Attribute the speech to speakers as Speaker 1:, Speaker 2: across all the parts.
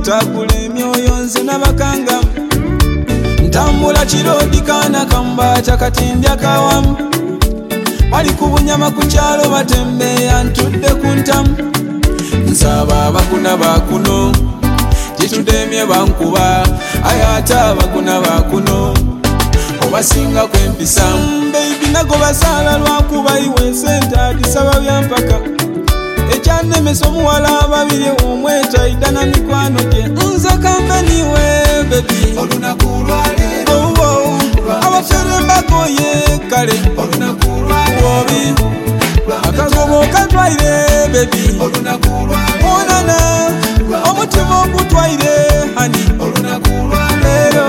Speaker 1: takula emyoyo nze nabakanga ntambula kirodi kaana kambata katindya kawamu bali ku bunyama ku kyalo batembeya ntudde ku ntamu nsaba abakuna bakuno gitudemye bankuba ayate abakuna bakuno obasinga kwempisa baby nago basala lwakuba iwe sente atisaba byampaka ekyanemesa omuwala ababiri omweta idana mikwano gye nze kambe niwe bebi olunaku lwaleero abafere mbakoye kale olunaku lwaleero akagobo katwaire bebi olunaku lwaleero onana omutima ogutwaire hani olunaku lwaleero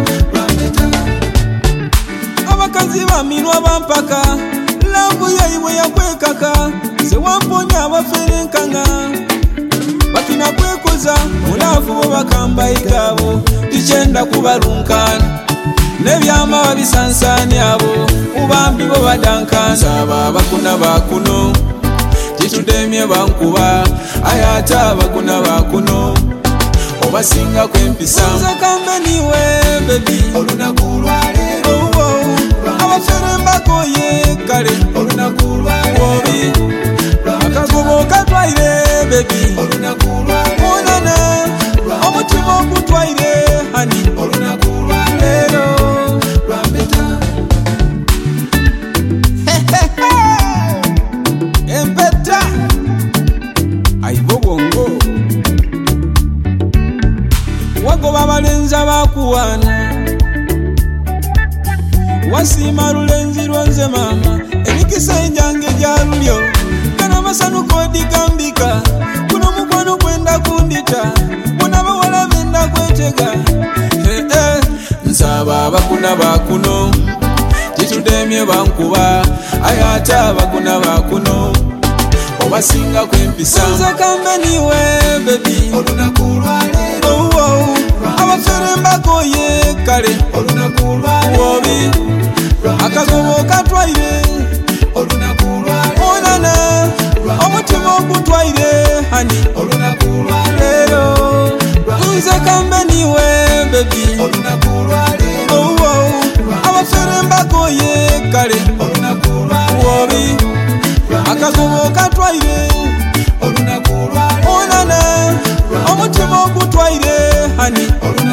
Speaker 1: abakazi baminwa bampaka lambu yaiwe yakwekaka sewamponya abafere nkanga bakina kwekuza mulafu bo bakamba igabo tikyenda kubalunkana nebyama babisansani abo ubambi bo badankana aba abakuna bakuno gitudemye bankuba ayate abakuna bakuno obasinga kwempisa nze kambe niwe bebi olunaku lwaleero abafere mbakoye kale olunaku lwaleero akagobo katwaire bebi olunaku lwaleero onana omutima ogutwaire hani olunaku lwaleero lwambeta empeta aibo bongo wagoba balenza bakuwana wasima lulenzi lwanze mama emikisa enjange gyalulyo kana masanu kodigambika kuno mukwano kwenda kundita muna bawala benda kwetega nsaba abakuna bakuno gitudemye bankuba ayate abakuna bakuno obasinga kwempisa nze kambe niwe bebi olunaku lwaleero abafere mbakoye kale olunaku lwaleero akagobo katwaire olunaku lwaleero onana omutima ogutwaire hani olunaku lwaleero nze kambe niwe bebi olunaku lwaleero abafere mbakoye kale olunaku lwaleero akagobo katwaire olunaku lwaleero onana omutima ogutwaire hani